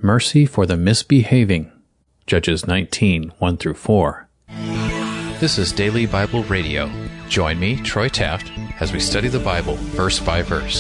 mercy for the misbehaving. Judges 19, 1-4. This is Daily Bible Radio. Join me, Troy Taft, as we study the Bible verse by verse.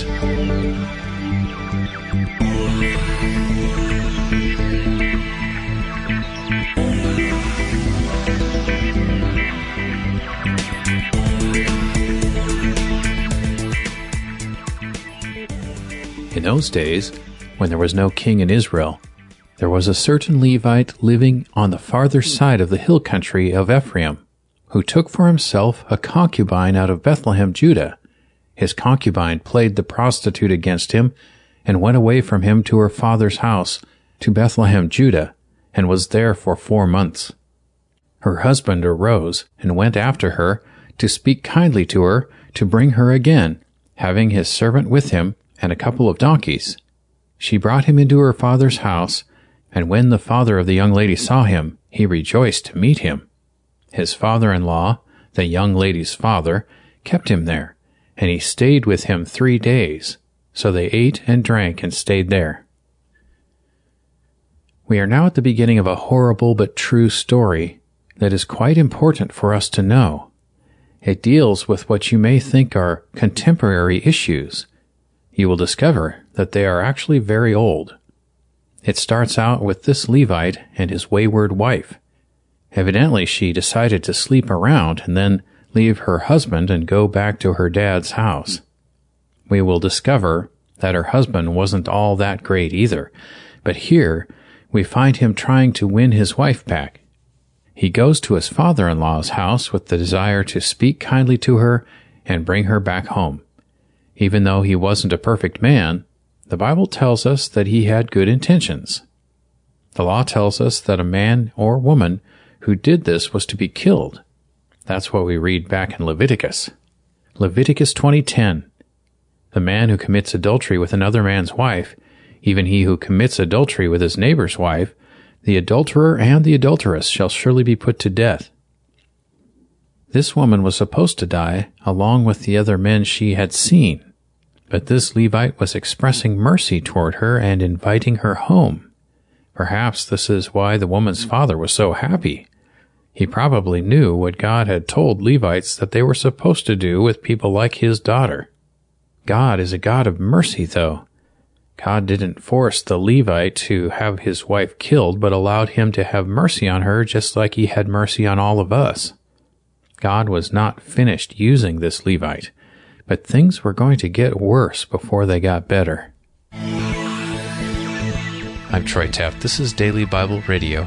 In those days, when there was no king in Israel, there was a certain Levite living on the farther side of the hill country of Ephraim, who took for himself a concubine out of Bethlehem, Judah. His concubine played the prostitute against him, and went away from him to her father's house, to Bethlehem, Judah, and was there for 4 months. Her husband arose, and went after her, to speak kindly to her, to bring her again, having his servant with him, and a couple of donkeys. She brought him into her father's house, and when the father of the young lady saw him, he rejoiced to meet him. His father-in-law, the young lady's father, kept him there, and he stayed with him 3 days. So they ate and drank and stayed there. We are now at the beginning of a horrible but true story that is quite important for us to know. It deals with what you may think are contemporary issues. You will discover that they are actually very old. It starts out with this Levite and his wayward wife. Evidently, she decided to sleep around and then leave her husband and go back to her dad's house. We will discover that her husband wasn't all that great either, but here we find him trying to win his wife back. He goes to his father-in-law's house with the desire to speak kindly to her and bring her back home. Even though he wasn't a perfect man, the Bible tells us that he had good intentions. The law tells us that a man or woman who did this was to be killed. That's what we read back in Leviticus. Leviticus 20:10. The man who commits adultery with another man's wife, even he who commits adultery with his neighbor's wife, the adulterer and the adulteress shall surely be put to death. This woman was supposed to die along with the other men she had seen, but this Levite was expressing mercy toward her and inviting her home. Perhaps this is why the woman's father was so happy. He probably knew what God had told Levites that they were supposed to do with people like his daughter. God is a God of mercy, though. God didn't force the Levite to have his wife killed, but allowed him to have mercy on her just like he had mercy on all of us. God was not finished using this Levite, but things were going to get worse before they got better. I'm Troy Taft. This is Daily Bible Radio.